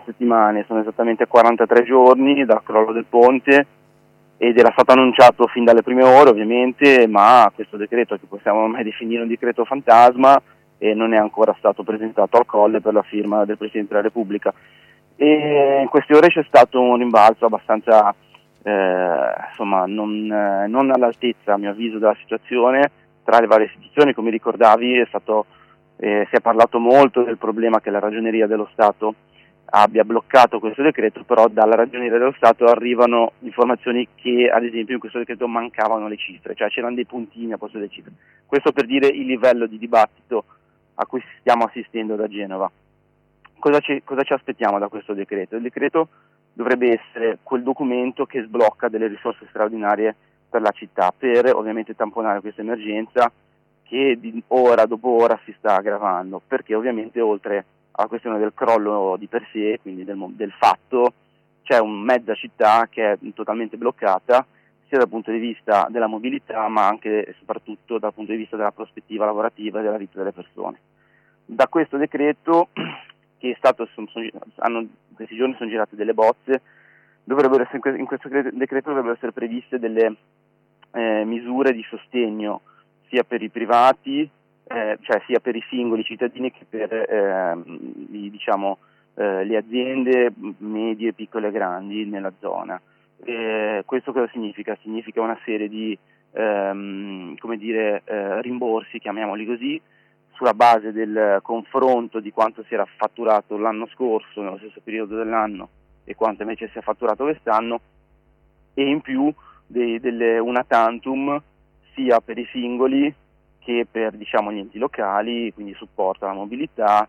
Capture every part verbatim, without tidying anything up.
settimane, sono esattamente quarantatré giorni dal crollo del ponte ed era stato annunciato fin dalle prime ore ovviamente, ma questo decreto, che possiamo ormai definire un decreto fantasma, e non è ancora stato presentato al Colle per la firma del Presidente della Repubblica. E in queste ore c'è stato un rimbalzo abbastanza eh, insomma non, eh, non all'altezza, a mio avviso, della situazione tra le varie istituzioni. Come ricordavi, è stato, eh, si è parlato molto del problema che la Ragioneria dello Stato abbia bloccato questo decreto, però dalla Ragioneria dello Stato arrivano informazioni che ad esempio in questo decreto mancavano le cifre, cioè c'erano dei puntini a posto delle cifre. Questo per dire il livello di dibattito a cui stiamo assistendo da Genova. Cosa ci, cosa ci aspettiamo da questo decreto? Il decreto dovrebbe essere quel documento che sblocca delle risorse straordinarie per la città, per ovviamente tamponare questa emergenza che di ora dopo ora si sta aggravando, perché ovviamente oltre alla questione del crollo di per sé, quindi del, del fatto, c'è un mezza città che è totalmente bloccata, sia dal punto di vista della mobilità, ma anche e soprattutto dal punto di vista della prospettiva lavorativa e della vita delle persone. Da questo decreto, che è stato, sono, sono, hanno, in questi giorni sono girate delle bozze, dovrebbero essere, in questo decreto dovrebbero essere previste delle eh, misure di sostegno sia per i privati, eh, cioè sia per i singoli cittadini che per eh, i, diciamo, eh, le aziende medie, piccole e grandi nella zona. Eh, questo cosa significa? Significa una serie di ehm, come dire, eh, rimborsi, chiamiamoli così, sulla base del confronto di quanto si era fatturato l'anno scorso, nello stesso periodo dell'anno, e quanto invece si è fatturato quest'anno, e in più dei, delle una tantum sia per i singoli che per, diciamo, gli enti locali, quindi supporto alla mobilità,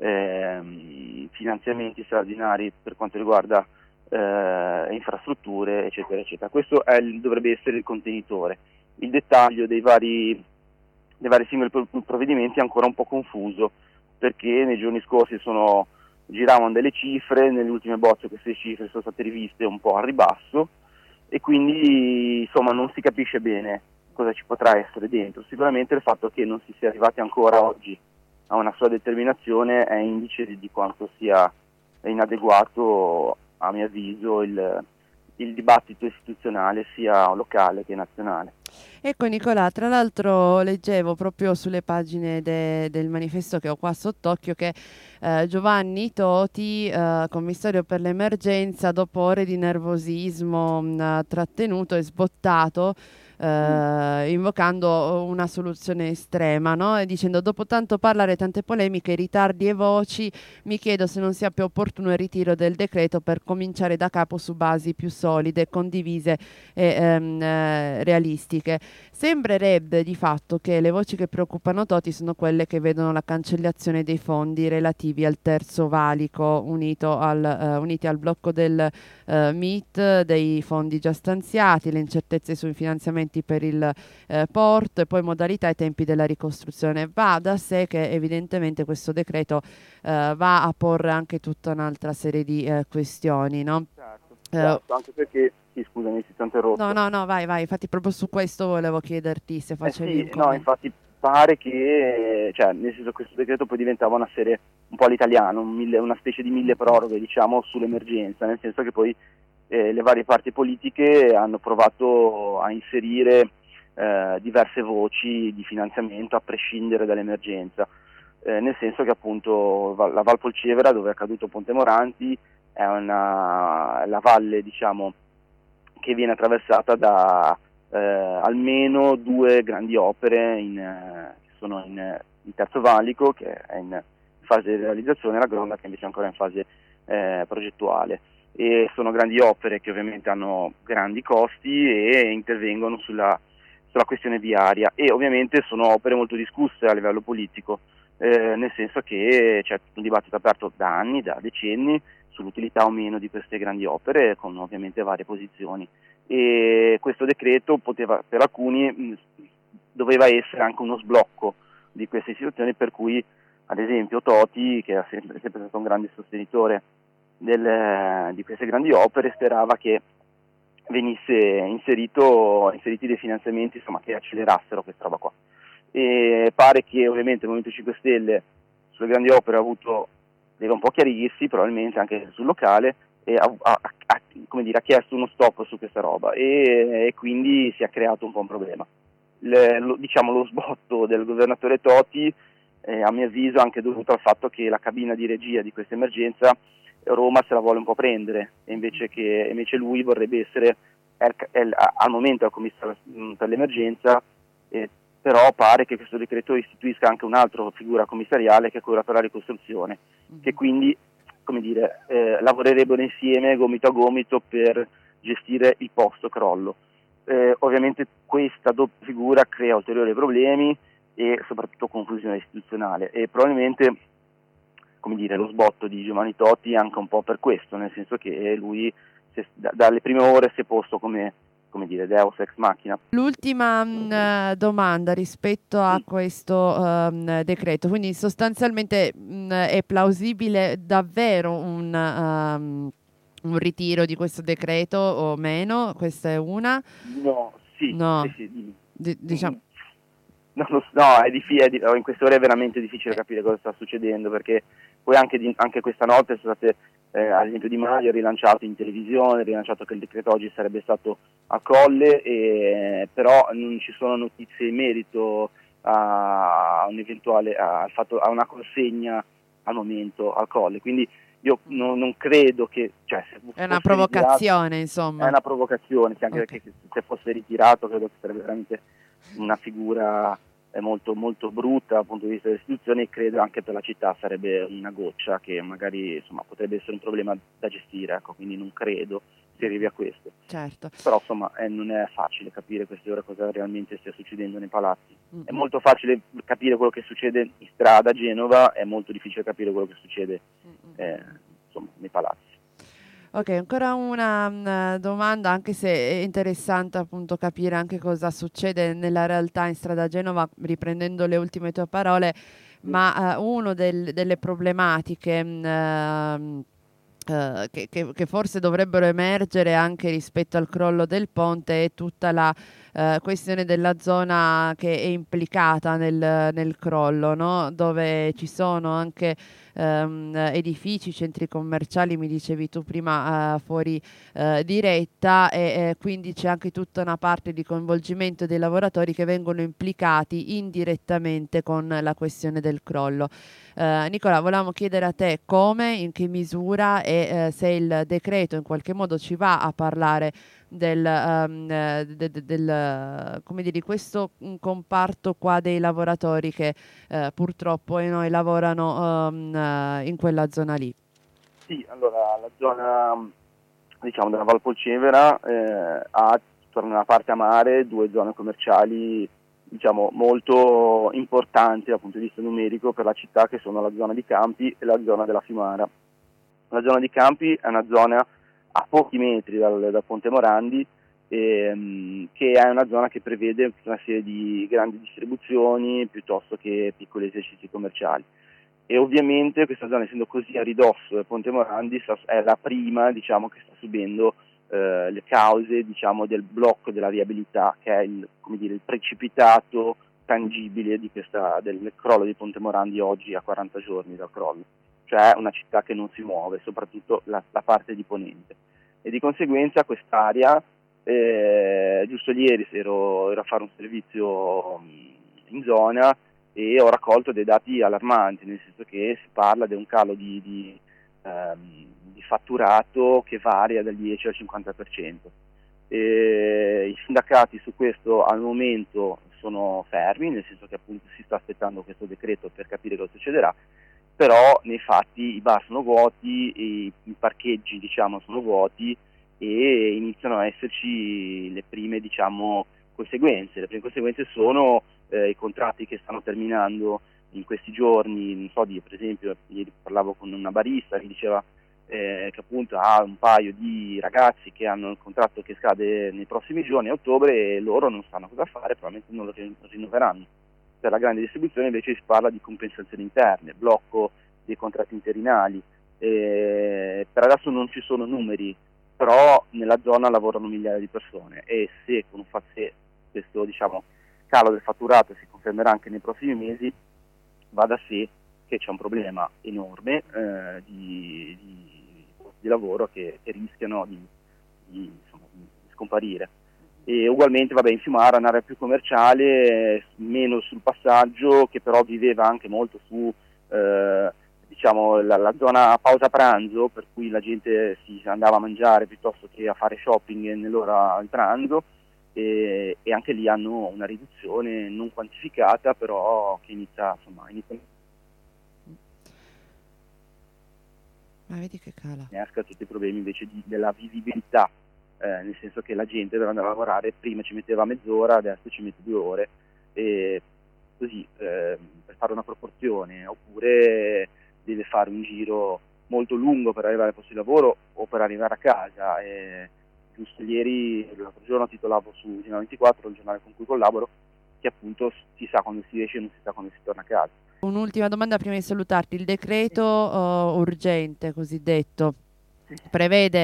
ehm, finanziamenti straordinari per quanto riguarda eh, infrastrutture, eccetera, eccetera. Questo è il, dovrebbe essere il contenitore. Il dettaglio dei vari, dei vari singoli provvedimenti è ancora un po' confuso, perché nei giorni scorsi sono, giravano delle cifre, nelle ultime bozze queste cifre sono state riviste un po' a ribasso, e quindi insomma non si capisce bene cosa ci potrà essere dentro. Sicuramente il fatto che non si sia arrivati ancora oggi a una sua determinazione è indice di, di quanto sia inadeguato, a mio avviso, il, il dibattito istituzionale sia locale che nazionale. Ecco Nicolà, tra l'altro leggevo proprio sulle pagine de- del manifesto che ho qua sott'occhio che eh, Giovanni Toti, eh, commissario per l'emergenza, dopo ore di nervosismo mh, trattenuto e sbottato, eh, invocando una soluzione estrema, no? E dicendo: dopo tanto parlare, tante polemiche, ritardi e voci, mi chiedo se non sia più opportuno il ritiro del decreto per cominciare da capo su basi più solide, condivise e ehm, eh, realistiche. Sembrerebbe di fatto che le voci che preoccupano Toti sono quelle che vedono la cancellazione dei fondi relativi al terzo valico unito al, eh, uniti al blocco del eh, M I T, dei fondi già stanziati, le incertezze sui finanziamenti per il eh, porto e poi modalità e tempi della ricostruzione. Va da sé che evidentemente questo decreto eh, va a porre anche tutta un'altra serie di eh, questioni, no? Certo, Eh, certo, anche perché, sì, scusami, si è No, interrotto. no, no, vai, vai. Infatti proprio su questo volevo chiederti se Eh facevi sì, un no, commento. infatti pare che, cioè, nel senso, questo decreto poi diventava una serie un po' all'italiano, un mille- una specie di mille proroghe, diciamo, sull'emergenza, nel senso che poi eh, le varie parti politiche hanno provato a inserire eh, diverse voci di finanziamento a prescindere dall'emergenza, eh, nel senso che appunto va- la Val Polcevera, dove è accaduto Ponte Moranti, è una, la valle, diciamo, che viene attraversata da eh, almeno due grandi opere in, eh, che sono in, eh, in terzo valico, che è in fase di realizzazione, e la Gronda che invece è ancora in fase eh, progettuale. E sono grandi opere che ovviamente hanno grandi costi e intervengono sulla, sulla questione viaria, e ovviamente sono opere molto discusse a livello politico, eh, nel senso che c'è un dibattito aperto da anni, da decenni, sull'utilità o meno di queste grandi opere, con ovviamente varie posizioni. E questo decreto poteva, per alcuni, mh, doveva essere anche uno sblocco di queste situazioni, per cui ad esempio Toti, che è sempre, sempre stato un grande sostenitore del, di queste grandi opere, sperava che venisse inserito, inseriti dei finanziamenti, insomma, che accelerassero questa roba qua. E pare che ovviamente il Movimento cinque Stelle sulle grandi opere ha avuto deve un po' chiarirsi, probabilmente anche sul locale, e ha, ha, ha, come dire, ha chiesto uno stop su questa roba e, e quindi si è creato un po' un problema. Le, lo, diciamo lo sbotto del governatore Toti, eh, a mio avviso, anche dovuto al fatto che la cabina di regia di questa emergenza Roma se la vuole un po' prendere, e invece, che, invece lui vorrebbe essere è, è, al momento al commissario per l'emergenza, eh, però pare che questo decreto istituisca anche un'altra figura commissariale, che è quella per la ricostruzione, mm-hmm. che quindi, come dire, eh, lavorerebbero insieme gomito a gomito per gestire il post crollo. Eh, ovviamente questa doppia figura crea ulteriori problemi e soprattutto confusione istituzionale, e probabilmente, come dire, lo sbotto di Giovanni Toti è anche un po' per questo, nel senso che lui si, da, dalle prime ore si è posto come, come dire, Deus ex machina. L'ultima mh, domanda rispetto a sì. questo um, decreto, quindi sostanzialmente mh, è plausibile davvero un, um, un ritiro di questo decreto o meno? Questa è una? No, sì, no. sì, sì. D- diciamo... No, no, è difficile, in queste ore è veramente difficile capire cosa sta succedendo, perché poi anche, di, anche questa notte sono state, eh, ad esempio Di Maio, rilanciato in televisione, rilanciato che il decreto oggi sarebbe stato a Colle, e, però non ci sono notizie in merito a un eventuale, a, fatto, a una consegna al momento al Colle, quindi io non, non credo che, cioè, se è una provocazione, ritirato, insomma. È una provocazione, sì, anche okay. perché se fosse ritirato credo che sarebbe veramente una figura molto, molto brutta dal punto di vista delle istituzioni, e credo anche per la città sarebbe una goccia che magari, insomma, potrebbe essere un problema da gestire, ecco, quindi non credo si arrivi a questo. Certo. Però insomma eh, non è facile capire queste ore cosa realmente stia succedendo nei palazzi. Mm-hmm. È molto facile capire quello che succede in strada a Genova, è molto difficile capire quello che succede eh, insomma, nei palazzi. Ok, ancora una, una domanda, anche se è interessante appunto capire anche cosa succede nella realtà in strada a Genova, riprendendo le ultime tue parole, ma uh, uno del, delle problematiche uh, Uh, che, che, che forse dovrebbero emergere anche rispetto al crollo del ponte è tutta la uh, questione della zona che è implicata nel, nel crollo, no? Dove ci sono anche um, edifici, centri commerciali, mi dicevi tu prima uh, fuori uh, diretta, e, e quindi c'è anche tutta una parte di coinvolgimento dei lavoratori che vengono implicati indirettamente con la questione del crollo. Uh, Nicola, volevamo chiedere a te come, in che misura e uh, se il decreto in qualche modo ci va a parlare del, um, de, de, del come dire, di questo comparto qua dei lavoratori che uh, purtroppo eh, noi lavorano um, uh, in quella zona lì. Sì, allora la zona, diciamo, della Valpolcevera eh, ha tutta una parte a mare, due zone commerciali, diciamo, molto importanti dal punto di vista numerico per la città, che sono la zona di Campi e la zona della Fiumara. La zona di Campi è una zona a pochi metri dal, dal Ponte Morandi, ehm, che è una zona che prevede una serie di grandi distribuzioni piuttosto che piccoli esercizi commerciali. E ovviamente questa zona, essendo così a ridosso del Ponte Morandi, è la prima, diciamo, che sta subendo eh, le cause, diciamo, del blocco della viabilità, che è il, come dire, il precipitato tangibile di questa, del crollo di Ponte Morandi oggi a quaranta giorni dal crollo, cioè una città che non si muove, soprattutto la, la parte di ponente. E di conseguenza quest'area, eh, giusto ieri ero, ero a fare un servizio in zona e ho raccolto dei dati allarmanti, nel senso che si parla di un calo di, di, ehm, di fatturato che varia dal dieci al cinquanta per cento. E i sindacati su questo al momento sono fermi, nel senso che appunto si sta aspettando questo decreto per capire cosa succederà, però nei fatti i bar sono vuoti, i, i parcheggi, diciamo, sono vuoti, e iniziano a esserci le prime, diciamo, conseguenze. Le prime conseguenze sono eh, i contratti che stanno terminando in questi giorni. Non so, di, per esempio, ieri parlavo con una barista che diceva eh, che appunto ha un paio di ragazzi che hanno il contratto che scade nei prossimi giorni, a ottobre, e loro non sanno cosa fare, probabilmente non lo rinnoveranno. Per la grande distribuzione invece si parla di compensazioni interne, blocco dei contratti interinali. Eh, per adesso non ci sono numeri, però nella zona lavorano migliaia di persone, e se con se questo, diciamo, calo del fatturato si confermerà anche nei prossimi mesi, va da sé che c'è un problema enorme eh, di, di posti di lavoro che, che rischiano di, di, insomma, di scomparire. E ugualmente vabbè, in Fiumara un'area più commerciale, meno sul passaggio, che però viveva anche molto su eh, diciamo la, la zona pausa pranzo, per cui la gente si andava a mangiare piuttosto che a fare shopping nell'ora di pranzo, e, e anche lì hanno una riduzione non quantificata, però che inizia, insomma, inizia Ma vedi che cala. a tutti i problemi invece di, della vivibilità. Eh, nel senso che la gente deve andare a lavorare, prima ci metteva mezz'ora, adesso ci mette due ore, e così eh, per fare una proporzione, oppure deve fare un giro molto lungo per arrivare al posto di lavoro o per arrivare a casa. E giusto ieri, l'altro giorno, titolavo su Genova ventiquattro, il giornale con cui collaboro, che appunto si sa quando si esce e non si sa quando si torna a casa. Un'ultima domanda prima di salutarti. Il decreto uh, urgente cosiddetto prevede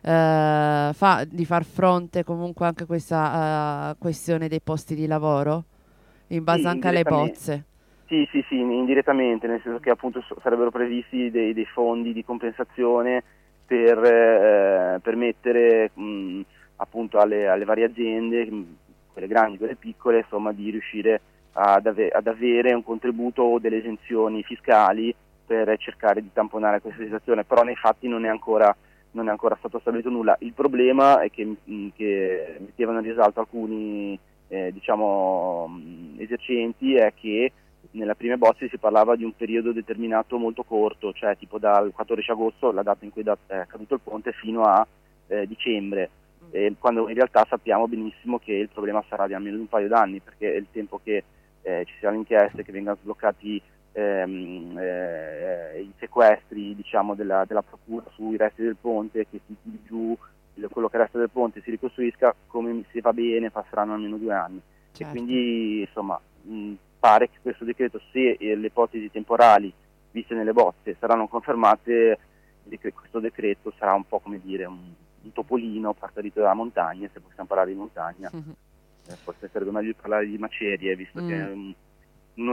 uh, fa, di far fronte comunque anche a questa uh, questione dei posti di lavoro in base Sì, anche alle bozze? Sì, sì, sì, indirettamente, nel senso che appunto sarebbero previsti dei, dei fondi di compensazione per eh, permettere mh, appunto alle, alle varie aziende, mh, quelle grandi, quelle piccole, insomma, di riuscire ad, ave- ad avere un contributo o delle esenzioni fiscali per cercare di tamponare questa situazione, però nei fatti non è ancora, non è ancora stato stabilito nulla. Il problema è che, mh, che mettevano in risalto alcuni eh, diciamo mh, esercenti è che nella prima bozza si parlava di un periodo determinato molto corto, cioè tipo dal quattordici agosto, la data in cui è caduto il ponte, fino a eh, dicembre, eh, quando in realtà sappiamo benissimo che il problema sarà di almeno un paio d'anni, perché è il tempo che eh, ci siano inchieste, che vengano sbloccati ehm, eh, i sequestri, diciamo, della, della procura sui resti del ponte, che si tiri giù quello che resta del ponte si ricostruisca, come se va bene passeranno almeno due anni. Certo. E quindi insomma mh, pare che questo decreto, se eh, le ipotesi temporali viste nelle bozze saranno confermate, questo decreto sarà un po' come dire un, un topolino partorito dalla montagna, se possiamo parlare di montagna. Mm-hmm. Eh, forse sarebbe meglio parlare di macerie, visto mm. che um, uno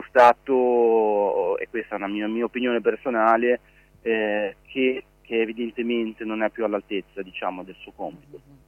Stato, e questa è una mia, mia opinione personale, eh, che che evidentemente non è più all'altezza, diciamo, del suo compito.